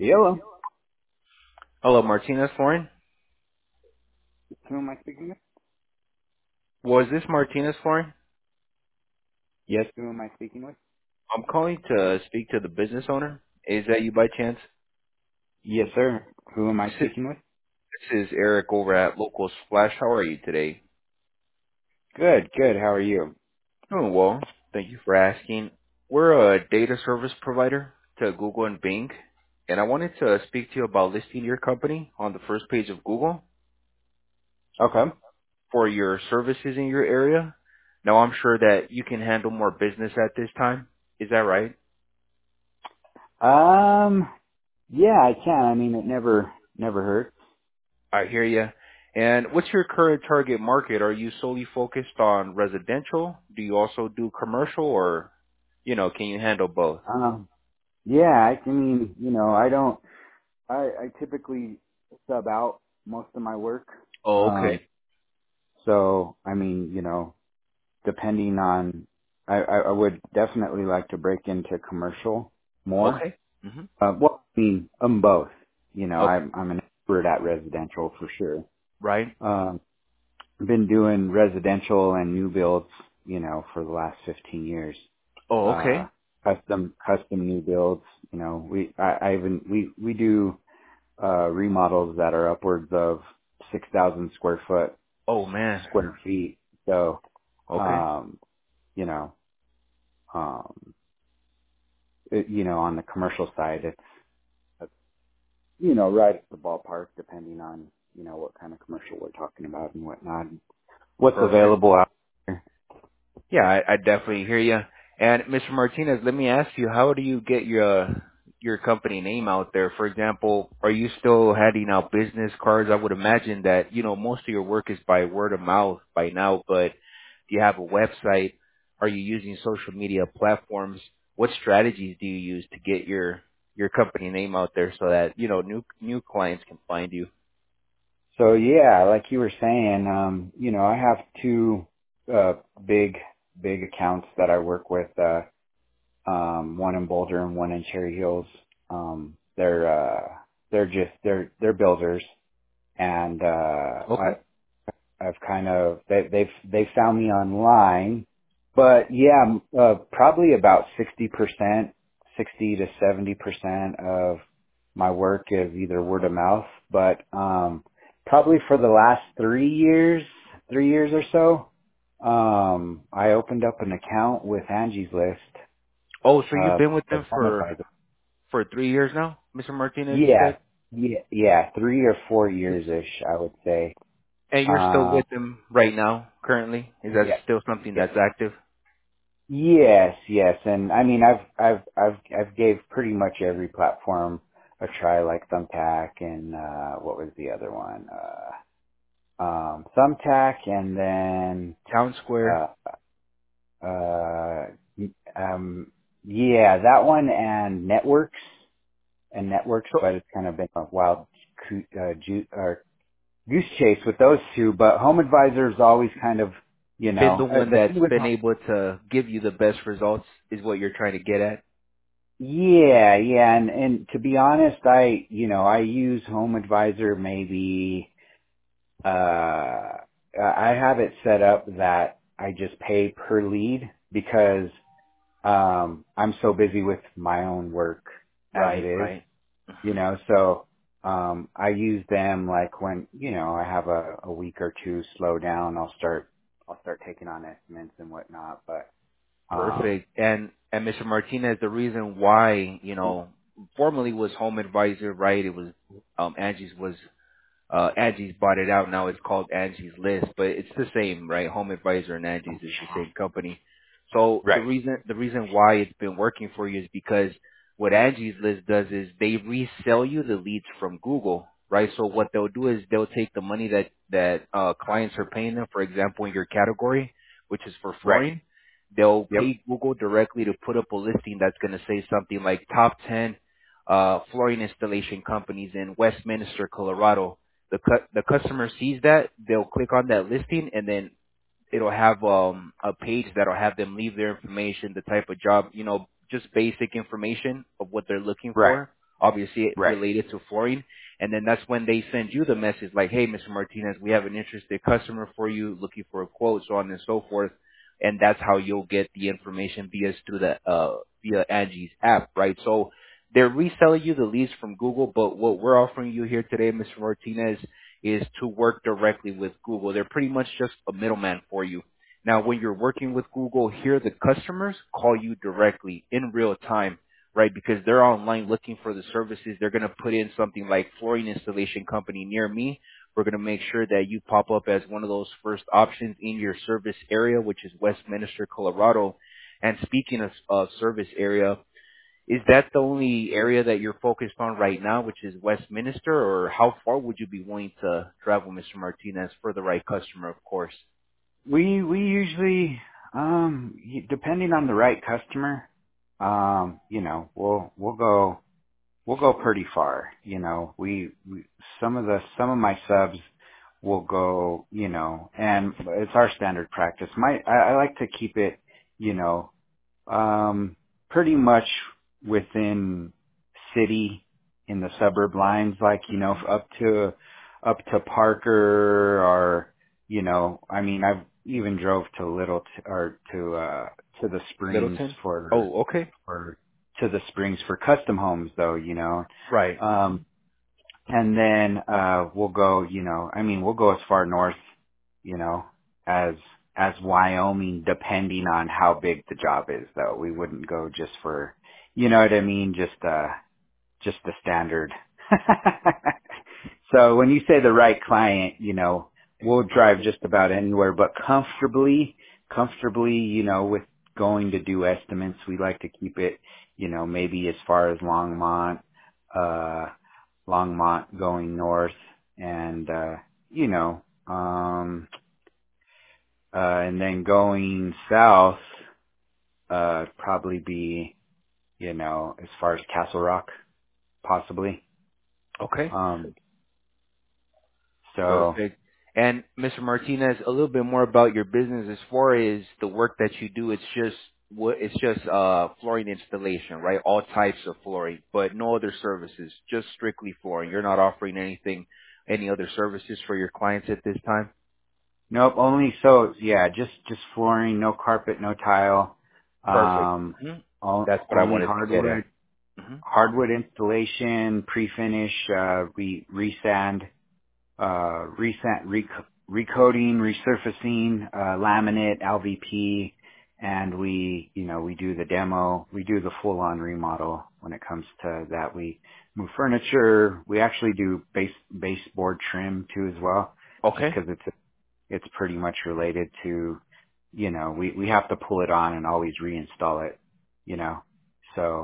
Hello. Hello, Martinez Flooring. Who am I speaking with? Was this Martinez Flooring? Yes, who am I speaking with? I'm calling to speak to the business owner. Is that you by chance? Yes, sir. Who am I This speaking with? is Eric over at Local Splash. How are you today? Good, good. How are you? Doing well. Thank you for asking. We're a data service provider to Google and Bing, and I wanted to speak to you about listing your company on the first page of Google Okay. for your services in your area. Now, I'm sure that you can handle more business at this time. Is that right? Um, yeah, I can. I mean, it never hurts. I hear you. And what's your current target market? Are you solely focused on residential? Do you also do commercial, or, can you handle both? Yeah, mean, I don't, I typically sub out most of my work. Oh, Um, okay. so, I mean, depending on, I would definitely like to break into commercial more. Okay. Mhm. Well, I mean, both. Okay. I'm an expert at residential for sure. Right. Um, been doing residential and new builds, for the last 15 years. Oh, Uh, okay. custom new builds. I even, we do, remodels that are upwards of 6,000 Oh, man. square feet. So, Okay. um, you know, um, on the commercial side, it's, right at the ballpark, depending on, what kind of commercial we're talking about and whatnot, what's Perfect. available out there. Yeah, I definitely hear you. And Mr. Martinez, let me ask you, how do you get your company name out there? For example, are you still handing out business cards? I would imagine that, most of your work is by word of mouth by now, but do you have a website? Are you using social media platforms? What strategies do you use to get your company name out there so that, new clients can find you? So yeah, like you were saying, I have two, uh, big, big accounts that I work with, one in Boulder and one in Cherry Hills. They're builders, and Okay. I've kind of they've found me online, but yeah, probably about 60%, 60 to 70% of my work is either word of mouth. But probably for the last 3 years, 3 years or so, I opened up an account with Angie's List, Oh, so you've been with as them home advisor. for 3 years now, Mr. Martinez, you Yeah, said? yeah, 3 or 4 years ish, I would say. And you're still Uh, with them right now, currently? Is that yeah, still something yeah. that's active? Yes, yes, and I mean I've gave pretty much every platform a try, like Thumbtack and what was the other one? Thumbtack, and then Town Square? uh uh um yeah, that one, and Networks, So, but it's kind of been a wild or goose chase with those two. But Home Advisor's always kind of, been the one the that's thing with been able to give you the best results is what you're trying to get at? Yeah, yeah, and to be honest, I use Home Advisor maybe, I have it set up that I just pay per lead because, I'm so busy with my own work as it Right, is, right. so, I use them like when, I have a week or two slow down, I'll start taking on estimates and whatnot, but, um, Perfect. And Mr. Martinez, the reason why, formerly was Home Advisor, right? It was Angie's bought it out. Now it's called Angie's List, but it's the same, right? Home Advisor and Angie's is the same company. So the right, reason why it's been working for you is because what Angie's List does is they resell you the leads from Google, right? So what they'll do is they'll take the money that clients are paying them, for example, in your category, which is for right, flooring, they'll yep, pay Google directly to put up a listing that's going to say something like top 10 flooring installation companies in Westminster, Colorado. The customer sees that, they'll click on that listing, and then it'll have a page that'll have them leave their information, the type of job, just basic information of what they're looking right, for obviously Right. related to flooring. And then that's when they send you the message like, hey, Mr. Martinez, we have an interested customer for you looking for a quote, so on and so forth. And that's how you'll get the information via Angie's app, right? So they're reselling you the leads from Google, but what we're offering you here today, Mr. Martinez, is to work directly with Google. They're pretty much just a middleman for you. Now, when you're working with Google, here the customers call you directly in real time, right? Because they're online looking for the services. They're going to put in something like flooring installation company near me. We're going to make sure that you pop up as one of those first options in your service area, which is Westminster, Colorado. And speaking of service area, is that the only area that you're focused on right now, which is Westminster, or how far would you be willing to travel, Mr. Martinez, for the right customer, of course? We usually, depending on the right customer, we'll go pretty far. We some of my subs will go, and it's our standard practice. I like to keep it, you know, pretty much within city in the suburb lines, like, up to Parker, or, I mean, I've even drove to to the Springs Littleton? for, Oh, okay. or to the Springs for custom homes though, Right. and then, we'll go, we'll go as far north, you know, as Wyoming, depending on how big the job is though. We wouldn't go just for, you know what I mean? Just the standard. So when you say the right client, we'll drive just about anywhere, but comfortably, with going to do estimates, we like to keep it, maybe as far as Longmont going north, and, and then going south, probably be, as far as Castle Rock, possibly. Okay. Um, so Perfect. And Mr. Martinez, a little bit more about your business as far as the work that you do. It's just flooring installation, right? All types of flooring, but no other services, just strictly flooring. You're not offering any other services for your clients at this time? nope, just flooring, no carpet, no tile, Perfect. hmm That's what I only wanted to get hardwood, at. hmm installation, pre-finish, resand, recoating, resurfacing, laminate, LVP, and we do the demo. We do the full-on remodel when it comes to that. We move furniture. We actually do baseboard trim too as well, just Okay. because it's pretty much related to, we have to pull it on and always reinstall it, you know. So,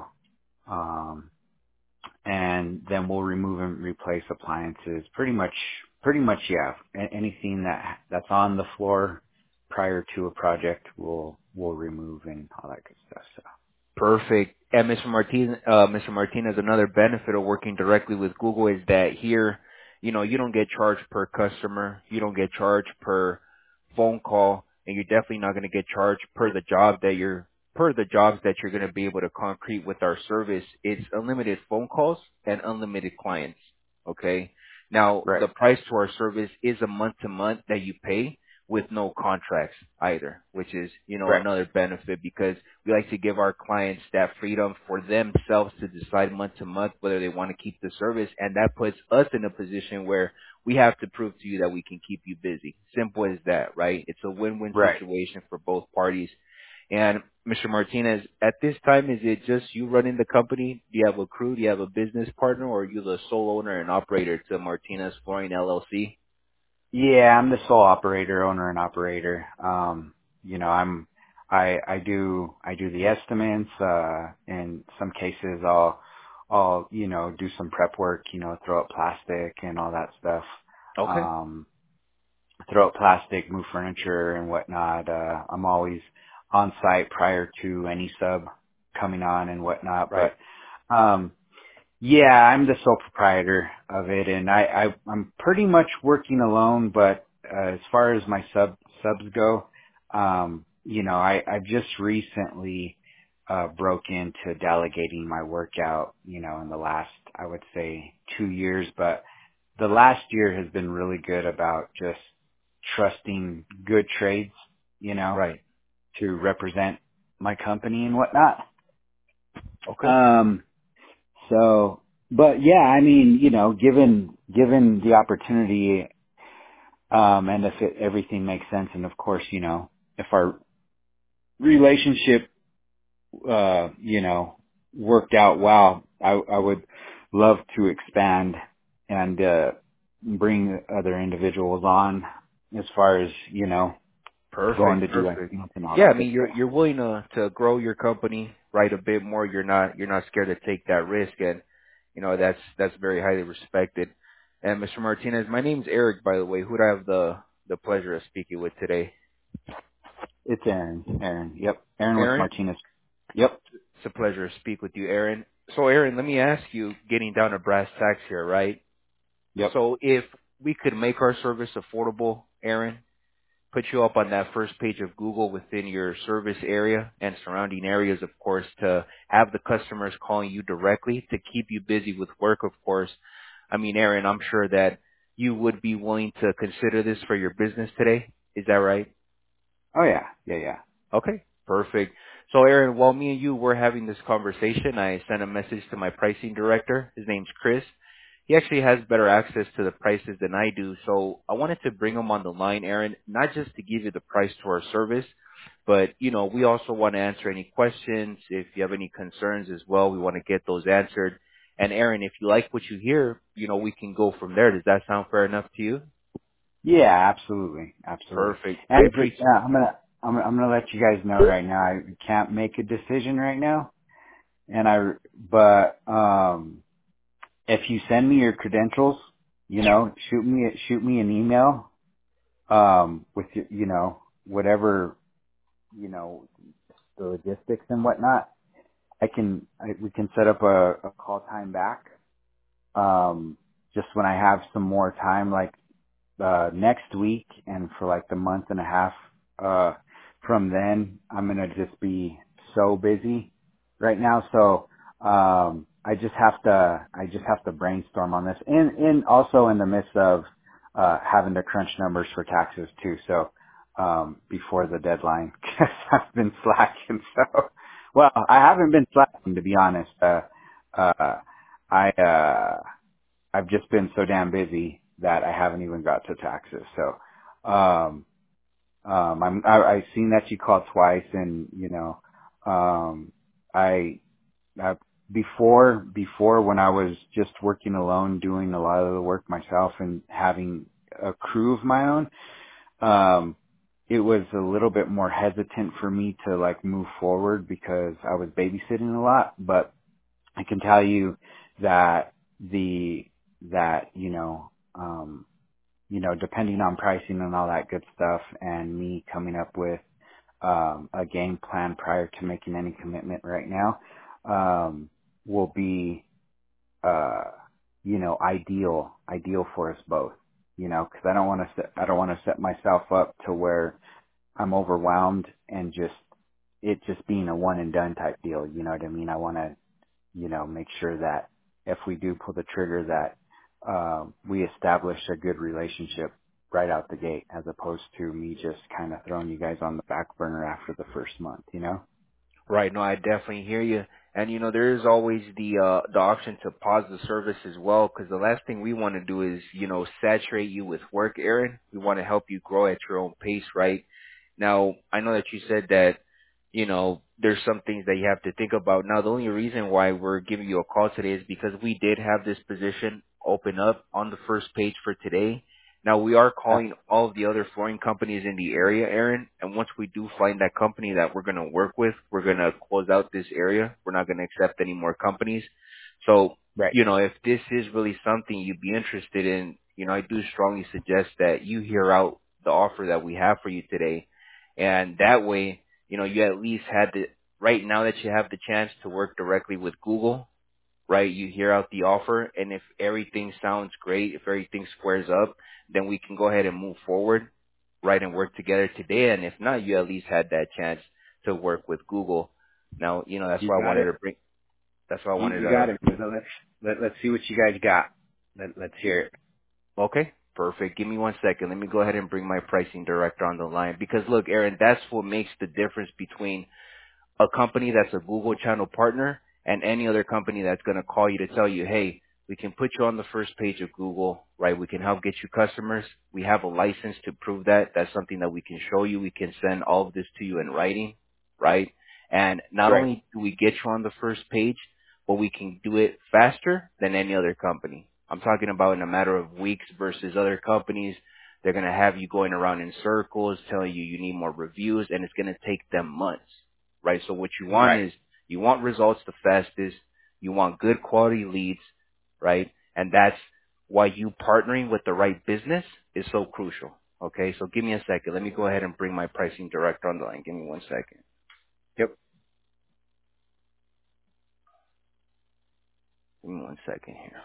and then we'll remove and replace appliances. Yeah. Anything that's on the floor prior to a project, we'll remove and all that good stuff. So Perfect. And Mr. Martinez, another benefit of working directly with Google is that here, you don't get charged per customer, you don't get charged per phone call, and you're definitely not going to get charged per the jobs that you're going to be able to concrete with our service. It's unlimited phone calls and unlimited clients. Okay. Now, right, the price to our service is a month to month that you pay with no contracts either, which is, right, another benefit because we like to give our clients that freedom for themselves to decide month to month whether they want to keep the service, and that puts us in a position where we have to prove to you that we can keep you busy. Simple as that, right? It's a win-win right. situation for both parties. And Mr. Martinez, at this time, is it just you running the company? Do you have a crew? Do you have a business partner, or are you the sole owner and operator to Martinez Flooring LLC? Yeah, I'm the sole owner and operator. I do the estimates. In some cases, I'll do some prep work. Throw up plastic and all that stuff. Okay. Um, Throw up plastic, move furniture and whatnot. I'm always on site prior to any sub coming on and whatnot. Right. But yeah, I'm the sole proprietor of it, and I'm pretty much working alone. But as far as my subs go, I've just recently broke into delegating my workout, you know, in the last, I would say 2 years, but the last year has been really good about just trusting good trades, you know, Right. to represent my company and whatnot. Okay. Um, so, but yeah, I mean, you know, given the opportunity, and if everything makes sense, and of course, you know, if our relationship, you know, worked out well, I would love to expand and, bring other individuals on as far as, you know, going Perfect. to do Perfect. actions and all Yeah, I that good mean stuff. you're willing to grow your company right a bit more. You're not scared to take that risk, and you know that's very highly respected. And Mr. Martinez, my name's Eric, by the way. Who do I have the pleasure of speaking with today? It's Aaron. Aaron. Yep. Aaron with Aaron. Martinez. Yep. It's a pleasure to speak with you, Aaron. So, Aaron, let me ask you, getting down to brass tacks here, right? Yep. So, if we could make our service affordable, Aaron, put you up on that first page of Google within your service area and surrounding areas, of course, to have the customers calling you directly to keep you busy with work, of course. I mean, Aaron, I'm sure that you would be willing to consider this for your business today. Is that right? Oh yeah. Yeah. Yeah. Okay, perfect. So Aaron, while me and you were having this conversation, I sent a message to my pricing director. His name's Chris. He actually has better access to the prices than I do. So I wanted to bring him on the line, Aaron, not just to give you the price to our service, but, you know, we also want to answer any questions. If you have any concerns as well, we want to get those answered. And Aaron, if you like what you hear, you know, we can go from there. Does that sound fair enough to you? Yeah. Absolutely. Absolutely. Perfect. I And just, appreciate. I'm gonna let you guys know right now. I can't make a decision right now. But if you send me your credentials, you know, shoot me an email, with your, you know, whatever, you know, the logistics and whatnot. We can set up a call time back, just when I have some more time, like, next week and for like the month and a half, from then, I'm going to just be so busy right now. So, I just have to brainstorm on this and also in the midst of, having to crunch numbers for taxes too. So, before the deadline, cause I've been slacking. So, well, I haven't been slacking, to be honest. I, I've just been so damn busy that I haven't even got to taxes. So, I've seen that you called twice and, you know, I, I, before when I was just working alone, doing a lot of the work myself and having a crew of my own, it was a little bit more hesitant for me to like move forward because I was babysitting a lot, but I can tell you that you know, depending on pricing and all that good stuff and me coming up with, a game plan prior to making any commitment right now, will be, uh, you know, ideal for us both, you know, cause I don't want to set myself up to where I'm overwhelmed and it just being a one and done type deal. You know what I mean? I want to, you know, make sure that if we do pull the trigger that, we establish a good relationship right out the gate as opposed to me just kind of throwing you guys on the back burner after the first month, you know? Right. No, I definitely hear you. And you know, there is always the option to pause the service as well, because the last thing we want to do is, you know, saturate you with work, Aaron. We want to help you grow at your own pace, right? Now, I know that you said that, you know, there's some things that you have to think about. Now, the only reason why we're giving you a call today is because we did have this position open up on the first page for today. Now we are Uh, calling all of the other flooring companies in the area, Aaron, and once we do find that company that we're going to work with, we're going to close out this area. We're not going to accept any more companies. So, right. you know, if this is really something you'd be interested in, you know, I do strongly suggest that you hear out the offer that we have for you today. And that way, you know, you at least had the, right now that you have the chance to work directly with Google, right? You hear out the offer, and if everything sounds great, if everything squares up, then we can go ahead and move forward, right, and work together today. And if not, you at least had that chance to work with Google. Now, that's You why I got wanted it. to bring. That's why I wanted You to. got it. Let's see what you guys got. Let's hear it. Okay, perfect. Give me 1 second. Let me go ahead and bring my pricing director on the line because look, Aaron, that's what makes the difference between a company that's a Google channel partner and any other company that's going to call you to tell you, hey, we can put you on the first page of Google, right? We can help get you customers. We have a license to prove that. That's something that we can show you. We can send all of this to you in writing, right? And not Right. only do we get you on the first page, but we can do it faster than any other company. I'm talking about in a matter of weeks versus other companies. They're going to have you going around in circles telling you you need more reviews and it's going to take them months, right? So what you want Right. is you want results the fastest. You want good quality leads, right? And that's why you partnering with the right business is so crucial. Okay, so give me a second. Let me go ahead and bring my pricing director on the line. Give me 1 second. Yep. Give me 1 second here.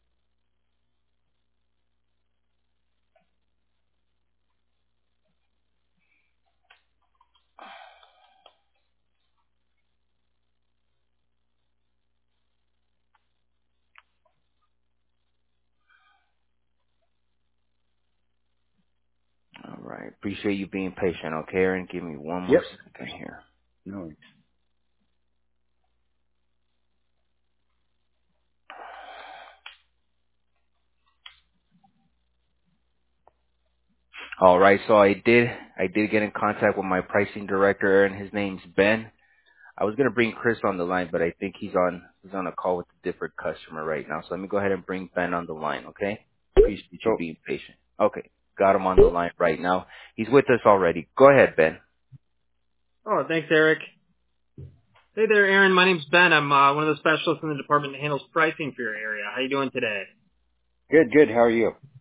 All right. Appreciate you being patient, okay, Aaron? Give me one more Yep. second here. No worries. All right, so I did get in contact with my pricing director, Aaron. His name's Ben. I was gonna bring Chris on the line, but I think he's on a call with a different customer right now. So let me go ahead and bring Ben on the line, okay? Appreciate you Cool. being patient. Okay, got him on the line right now. He's with us already. Go ahead, Ben. Oh, thanks, Eric. Hey there, Aaron. My name's Ben. I'm one of the specialists in the department that handles pricing for your area. How you doing today? Good. Good. How are you?